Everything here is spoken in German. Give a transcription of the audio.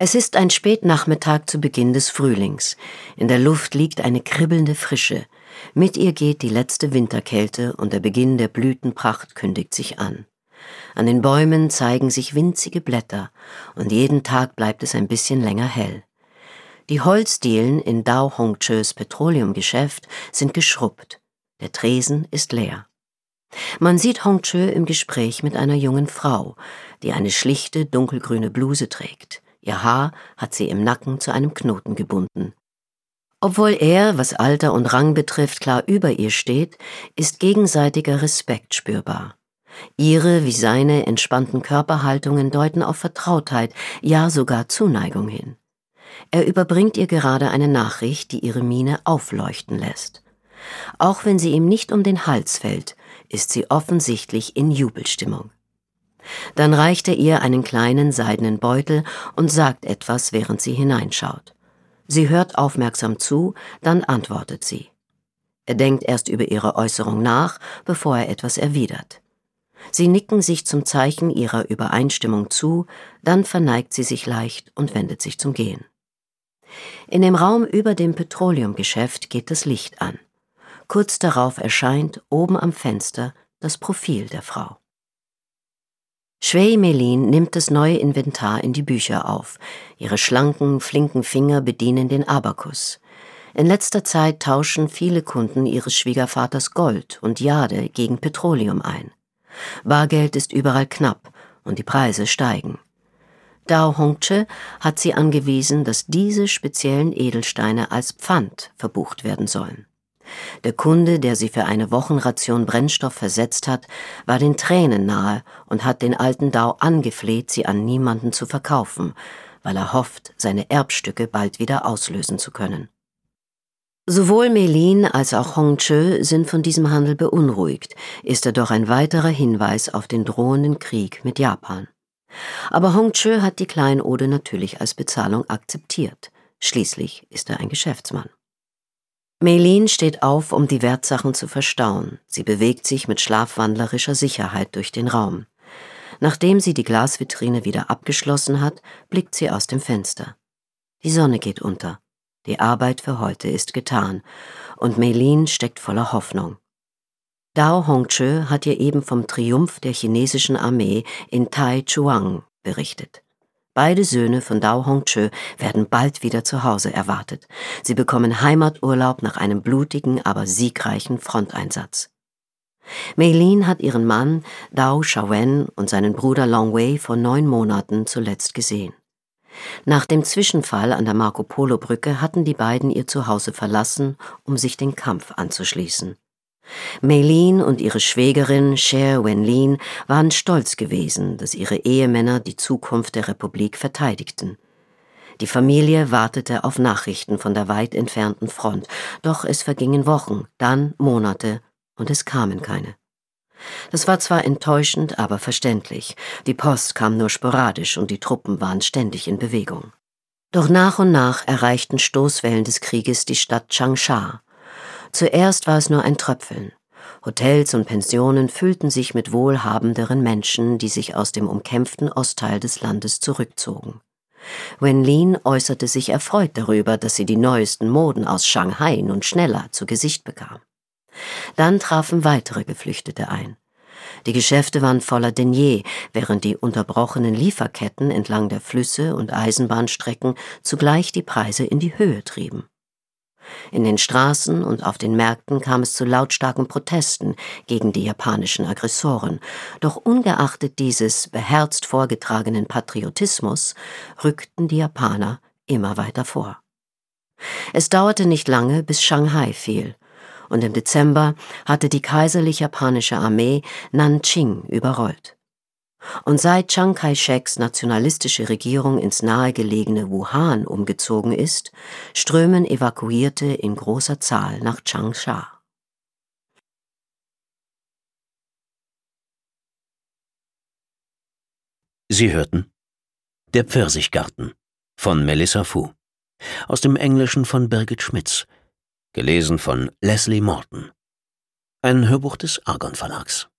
Es ist ein Spätnachmittag zu Beginn des Frühlings. In der Luft liegt eine kribbelnde Frische. Mit ihr geht die letzte Winterkälte und der Beginn der Blütenpracht kündigt sich an. An den Bäumen zeigen sich winzige Blätter und jeden Tag bleibt es ein bisschen länger hell. Die Holzdielen in Dao Hongches Petroleumgeschäft sind geschrubbt. Der Tresen ist leer. Man sieht Hongche im Gespräch mit einer jungen Frau, die eine schlichte, dunkelgrüne Bluse trägt. Ihr Haar hat sie im Nacken zu einem Knoten gebunden. Obwohl er, was Alter und Rang betrifft, klar über ihr steht, ist gegenseitiger Respekt spürbar. Ihre wie seine entspannten Körperhaltungen deuten auf Vertrautheit, ja sogar Zuneigung hin. Er überbringt ihr gerade eine Nachricht, die ihre Miene aufleuchten lässt. Auch wenn sie ihm nicht um den Hals fällt, ist sie offensichtlich in Jubelstimmung. Dann reicht er ihr einen kleinen seidenen Beutel und sagt etwas, während sie hineinschaut. Sie hört aufmerksam zu, dann antwortet sie. Er denkt erst über ihre Äußerung nach, bevor er etwas erwidert. Sie nicken sich zum Zeichen ihrer Übereinstimmung zu, dann verneigt sie sich leicht und wendet sich zum Gehen. In dem Raum über dem Petroleumgeschäft geht das Licht an. Kurz darauf erscheint oben am Fenster das Profil der Frau. Shui Melin nimmt das neue Inventar in die Bücher auf. Ihre schlanken, flinken Finger bedienen den Abakus. In letzter Zeit tauschen viele Kunden ihres Schwiegervaters Gold und Jade gegen Petroleum ein. Bargeld ist überall knapp und die Preise steigen. Dao Hongche hat sie angewiesen, dass diese speziellen Edelsteine als Pfand verbucht werden sollen. Der Kunde, der sie für eine Wochenration Brennstoff versetzt hat, war den Tränen nahe und hat den alten Dao angefleht, sie an niemanden zu verkaufen, weil er hofft, seine Erbstücke bald wieder auslösen zu können. Sowohl Melin als auch Hongche sind von diesem Handel beunruhigt, ist er doch ein weiterer Hinweis auf den drohenden Krieg mit Japan. Aber Hongche hat die Kleinode natürlich als Bezahlung akzeptiert. Schließlich ist er ein Geschäftsmann. Melin steht auf, um die Wertsachen zu verstauen. Sie bewegt sich mit schlafwandlerischer Sicherheit durch den Raum. Nachdem sie die Glasvitrine wieder abgeschlossen hat, blickt sie aus dem Fenster. Die Sonne geht unter. Die Arbeit für heute ist getan und Melin steckt voller Hoffnung. Dao Hongche hat ihr eben vom Triumph der chinesischen Armee in Taichuan berichtet. Beide Söhne von Dao Hongche werden bald wieder zu Hause erwartet. Sie bekommen Heimaturlaub nach einem blutigen, aber siegreichen Fronteinsatz. Melin hat ihren Mann Dao Shawen und seinen Bruder Long Wei vor 9 Monaten zuletzt gesehen. Nach dem Zwischenfall an der Marco-Polo-Brücke hatten die beiden ihr Zuhause verlassen, um sich den Kampf anzuschließen. Melin und ihre Schwägerin Cher Wenlin waren stolz gewesen, dass ihre Ehemänner die Zukunft der Republik verteidigten. Die Familie wartete auf Nachrichten von der weit entfernten Front, doch es vergingen Wochen, dann Monate und es kamen keine. Das war zwar enttäuschend, aber verständlich. Die Post kam nur sporadisch und die Truppen waren ständig in Bewegung. Doch nach und nach erreichten Stoßwellen des Krieges die Stadt Changsha. Zuerst war es nur ein Tröpfeln. Hotels und Pensionen füllten sich mit wohlhabenderen Menschen, die sich aus dem umkämpften Ostteil des Landes zurückzogen. Wenlin äußerte sich erfreut darüber, dass sie die neuesten Moden aus Shanghai nun schneller zu Gesicht bekam. Dann trafen weitere Geflüchtete ein. Die Geschäfte waren voller denn je, während die unterbrochenen Lieferketten entlang der Flüsse und Eisenbahnstrecken zugleich die Preise in die Höhe trieben. In den Straßen und auf den Märkten kam es zu lautstarken Protesten gegen die japanischen Aggressoren, doch ungeachtet dieses beherzt vorgetragenen Patriotismus rückten die Japaner immer weiter vor. Es dauerte nicht lange, bis Shanghai fiel, und im Dezember hatte die kaiserlich-japanische Armee Nanjing überrollt. Und seit Chiang Kai-sheks nationalistische Regierung ins nahegelegene Wuhan umgezogen ist, strömen Evakuierte in großer Zahl nach Changsha. Sie hörten Der Pfirsichgarten von Melissa Fu, aus dem Englischen von Birgit Schmitz, gelesen von Leslie Morton. Ein Hörbuch des Argon Verlags.